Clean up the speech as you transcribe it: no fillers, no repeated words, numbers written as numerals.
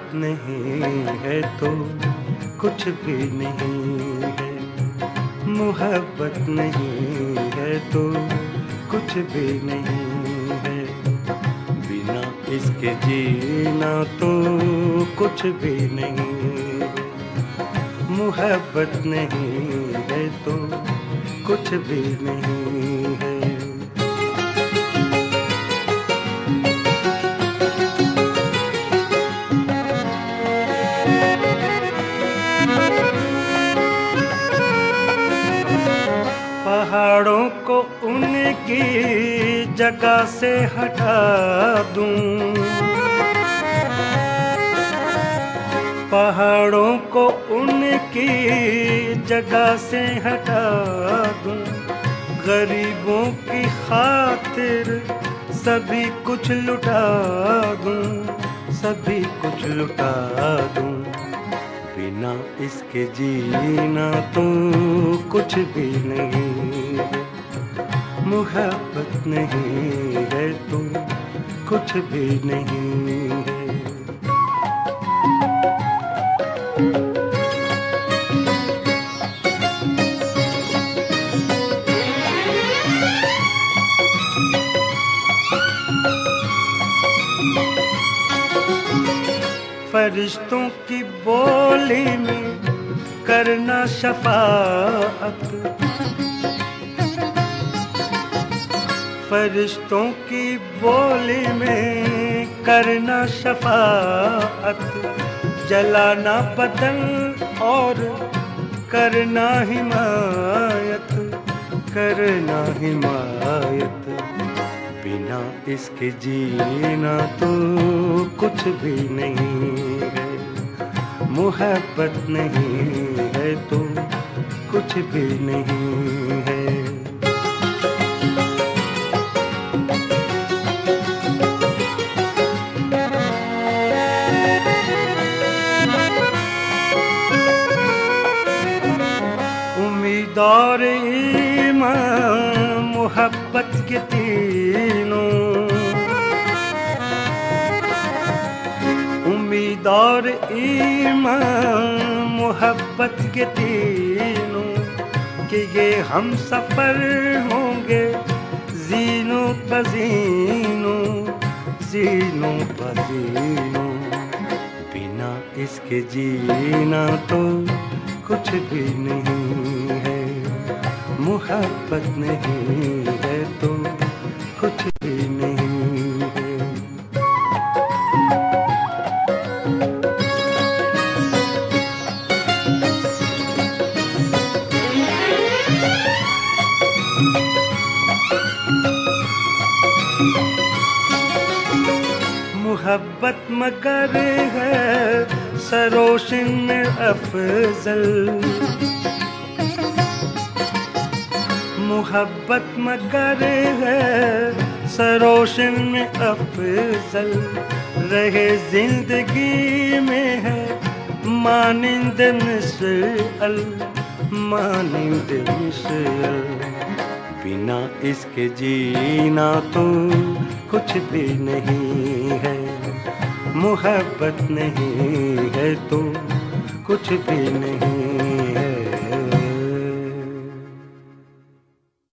नहीं है तो कुछ भी नहीं है, मोहब्बत नहीं है तो कुछ भी नहीं है, बिना इसके जीना तो कुछ भी नहीं है, मोहब्बत नहीं है तो कुछ भी नहीं है। पहाड़ों को उनकी जगह से हटा दूं, पहाड़ों को उनकी जगह से हटा दूं, गरीबों की खातिर सभी कुछ लुटा दूं, सभी कुछ लुटा दूं, बिना इसके जीना तो कुछ भी नहीं है, मोहब्बत नहीं है तो कुछ भी नहीं है। फरिश्तों की बोली में करना शफाअत, फरिश्तों की बोली में करना शफाअत, जलाना बदन और करना हिमायत, करना हिमायत, बिना इसके जीना तो कुछ भी नहीं है, मोहब्बत नहीं है तो कुछ भी नहीं है। उम्मीद और ईमान मोहब्बत के तीनों, उम्मीद और ईमान मोहब्बत के तीनों, कि ये हम सफर होंगे जीनों बजीनों, जीनों बजीनों, बिना इसके जीना तो कुछ भी नहीं है, मोहब्बत नहीं है तो कुछ भी नहीं है। मोहब्बत मगर है सरोशन में अफजल, मोहब्बत मगर है सरोशन में अफजल, रहे जिंदगी में है मानिंद मिसल, मानिंद मिसल, बिना इसके जीना तो कुछ भी नहीं है, मोहब्बत नहीं है तो कुछ भी नहीं